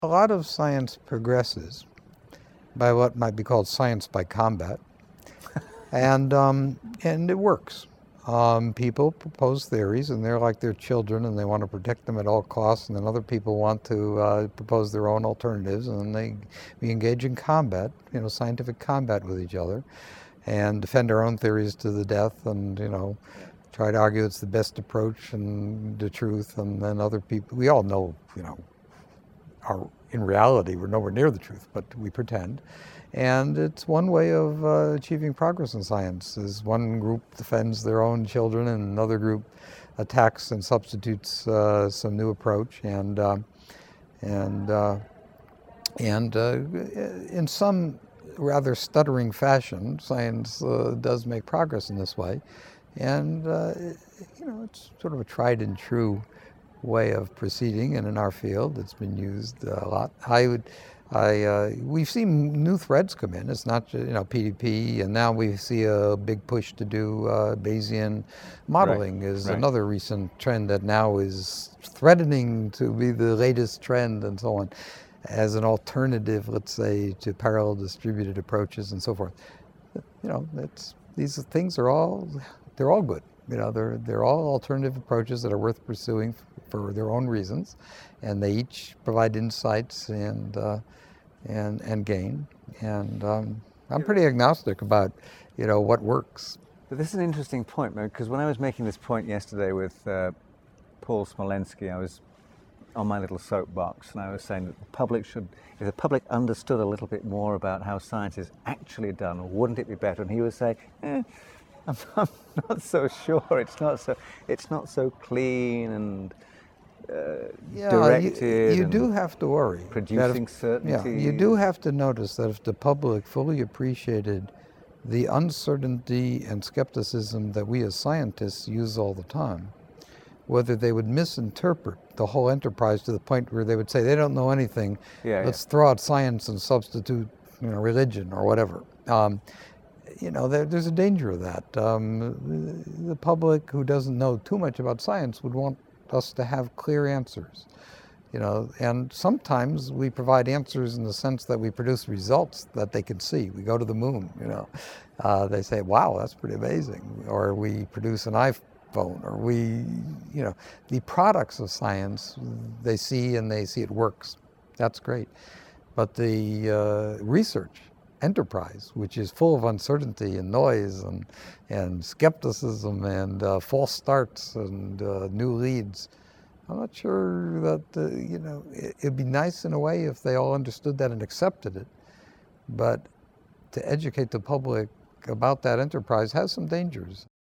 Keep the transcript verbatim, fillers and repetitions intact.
A lot of science progresses by what might be called science by combat, and um, and it works. Um, people propose theories, and they're like their children, and they want to protect them at all costs. And then other people want to uh, propose their own alternatives, and then they we engage in combat, you know, scientific combat with each other, and defend our own theories to the death, and you know, try to argue it's the best approach and the truth. And then other people, we all know, you know, are in reality we're nowhere near the truth, but we pretend. And it's one way of uh, achieving progress in science. Is one group defends their own children, and another group attacks and substitutes uh, some new approach. And uh, and uh, and uh, in some rather stuttering fashion, science uh, does make progress in this way. And uh, you know, it's sort of a tried and true way of proceeding, and in our field, it's been used a lot. I would, I, uh, we've seen new threads come in. It's not, you know, P D P, and now we see a big push to do uh, Bayesian modeling. Right, Is right. another recent trend that now is threatening to be the latest trend, and so on, as an alternative, let's say, to parallel distributed approaches and so forth. You know, it's these things are all they're all good. You know, they're they're all alternative approaches that are worth pursuing for their own reasons, and they each provide insights and uh, and and gain. And um, I'm pretty agnostic about, you know, what works. But this is an interesting point, because when I was making this point yesterday with uh, Paul Smolensky, I was on my little soapbox, and I was saying that the public should, if the public understood a little bit more about how science is actually done, wouldn't it be better? And he was saying, eh, I'm, I'm not so sure. It's not so. It's not so clean and uh, Yeah, directed. you, you and do have to worry. producing if, certainty. Yeah, you do have to notice that if the public fully appreciated the uncertainty and skepticism that we as scientists use all the time, whether they would misinterpret the whole enterprise to the point where they would say they don't know anything, Yeah, let's yeah. throw out science and substitute, you know, religion or whatever. Um, you know, there, there's a danger of that. Um, the public who doesn't know too much about science would want us to have clear answers. You know, and sometimes we provide answers in the sense that we produce results that they can see. We go to the moon, you know. Uh, they say, wow, that's pretty amazing. Or we produce an iPhone, or we, you know, the products of science, they see and they see it works. That's great. But the uh, research enterprise, which is full of uncertainty and noise and, and skepticism and uh, false starts and uh, new leads, I'm not sure that, uh, you know, it, it'd be nice in a way if they all understood that and accepted it. But to educate the public about that enterprise has some dangers.